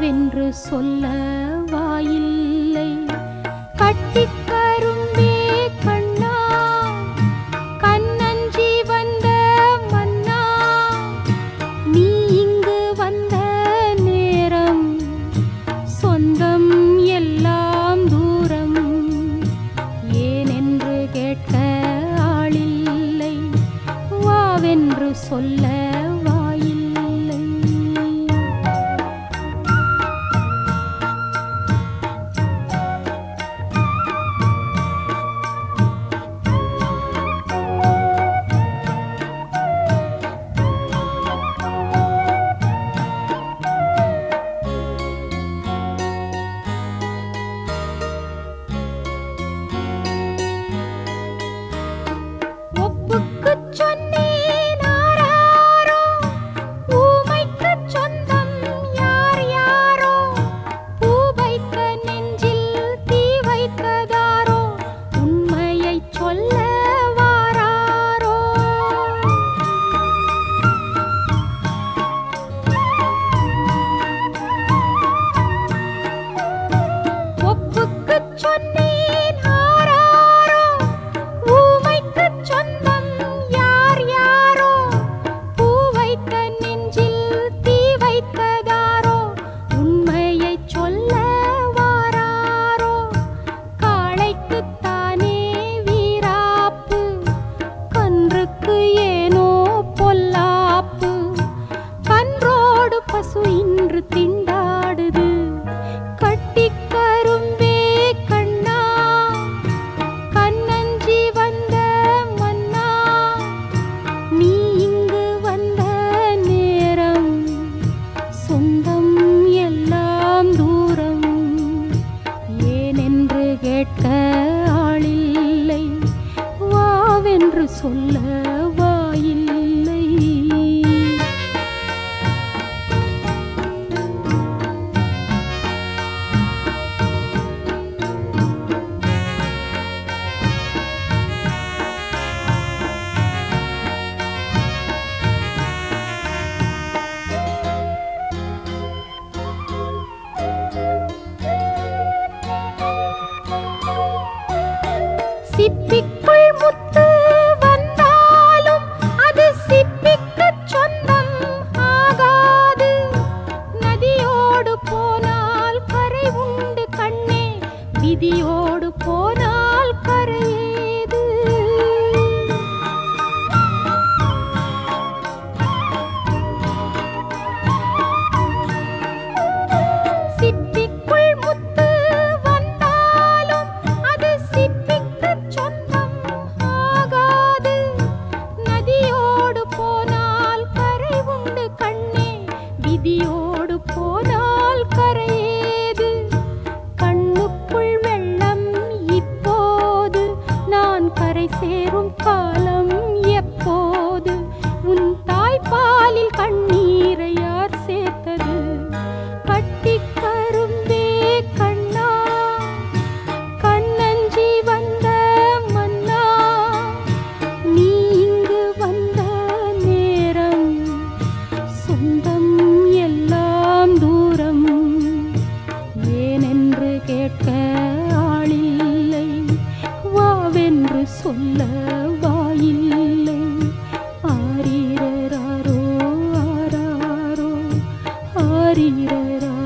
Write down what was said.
வாவென்று சொல்ல வாயில்லை. கட்டிக்கரும்பே கண்ணா கண்ணஞ்சி வந்த மன்னா, நீ இங்கு வந்த நேரம் சொந்தம் எல்லாம் தூரம். ஏனென்று கேட்க ஆளில்லை, வாவென்று சொல்ல வாயில்லை. ஒப்புக்குச் சொன்னேன் ஆராரோ, ஊமைக்குச் சொந்தம் யார் யாரோ, பூ வைத்த நெஞ்சில் தீ வைத்ததாரோ, உண்மையைச் சொல்ல வாராரோ. ஒப்புக்குச் சொன்னேன் ஆராரோ, ஊமைக்குச் சொந்தம் யார் யாரோ, பூ வைத்த நெஞ்சில் தீ வைத்ததாரோ, உண்மையைச் சொல்ல வாராரோ. காளைக்குத்தானே வீராப்பு, கன்றுக்கு ஏனோ பொல்லாப்பு, கன்றோடு பசு இன்று திண்டாடுது. கட்டிக்கரும்பே கண்ணா கண்ணஞ்சி வந்த மன்னா, நீ இங்கு வந்த நேரம் சொந்தம் எல்லாம் தூரம். ஏனென்று கேட்க ஆளில்லை, வாவென்று சொல்ல வாயில்லை. சிப்பிக்குள் முத்து வந்தாலும் அது சிப்பிக்குச் சொந்தம் ஆகாது. நதியோடு போனால் கரை உண்டு கண்ணே, விதியோடு போனால் கரையேது. சிப்பிக்குள் முத்து வந்தாலும் அது சிப்பிக்குச் சொந்தம் ஆகாது. நதியோடு போனால் கரை உண்டு கண்ணே, விதியோடு போனால் கரையேது. கண்ணுக்குள் வெள்ளம் இப்போது, நான் கரை சேரும் காலம் எப்போது? உன் தாய்ப்பாலில் கண்ணீரை யார் சேர்த்தது? கட்டிக்கரும்பே கண்ணா கண்ணஞ்சி வந்த மன்னா, நீ இங்கு வந்த நேரம் சொந்தம் எல்லாம் தூரம். ஏனென்று கேட்க ஆளில்லை, வாவென்று சொல்ல வாயில்லை. ஆரீரராரோ ஆராரோ ஆரீரரா